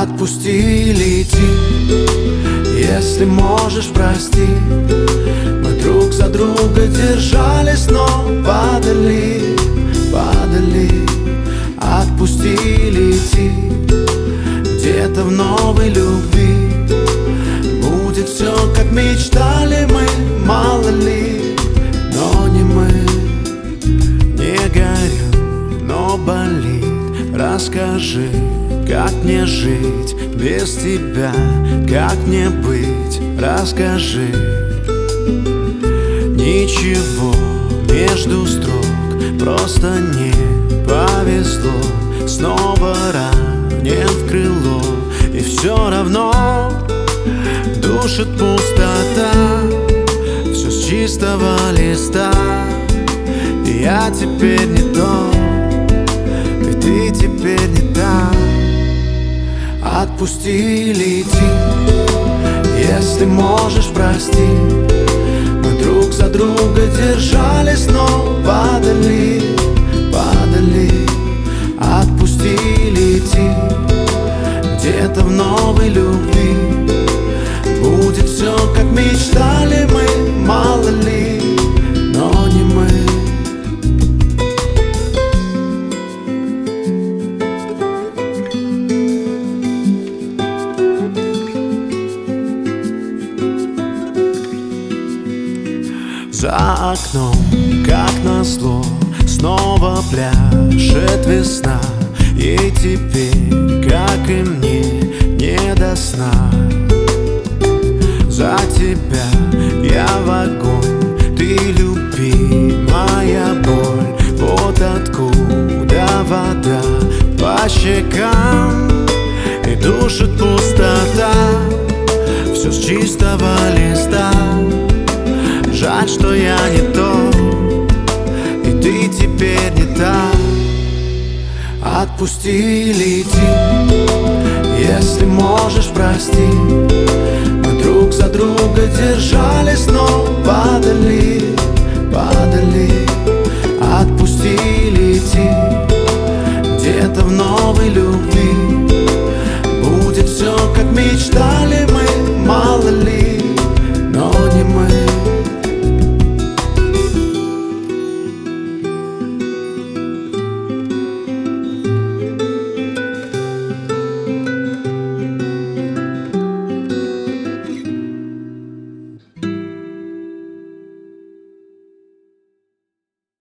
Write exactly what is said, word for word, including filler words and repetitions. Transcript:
Отпусти, лети, если можешь, прости. Мы друг за друга держались, но падали, падали. Отпусти, лети, где-то в новой любви будет все, как мечтали мы, мало ли. Но не мы, не горю, но болит. Расскажи, как мне жить без тебя, как мне быть, расскажи. Ничего между строк, просто не повезло. Снова ранен в крыло, и все равно душит пустота. Все с чистого листа, и я теперь не тот, и ты теперь не та. Отпусти, лети, если можешь, прости. Мы друг за друга держались, но падали, падали. Отпусти, лети, где-то в новой любви будет все, как мечтали мы, мало ли. Но не мы. За окном, как назло, снова пляшет весна. И теперь, как и мне, не до сна. За тебя я в огонь, ты любимая боль. Вот откуда вода по щекам, и душит пустота. Все с чистого листа. Жаль, что я не тот, и ты теперь не та. Отпусти, лети, если можешь, прости. Мы друг за друга держались, но падали, падали. Отпусти, лети, где-то в новой любви будет все, как мечтали.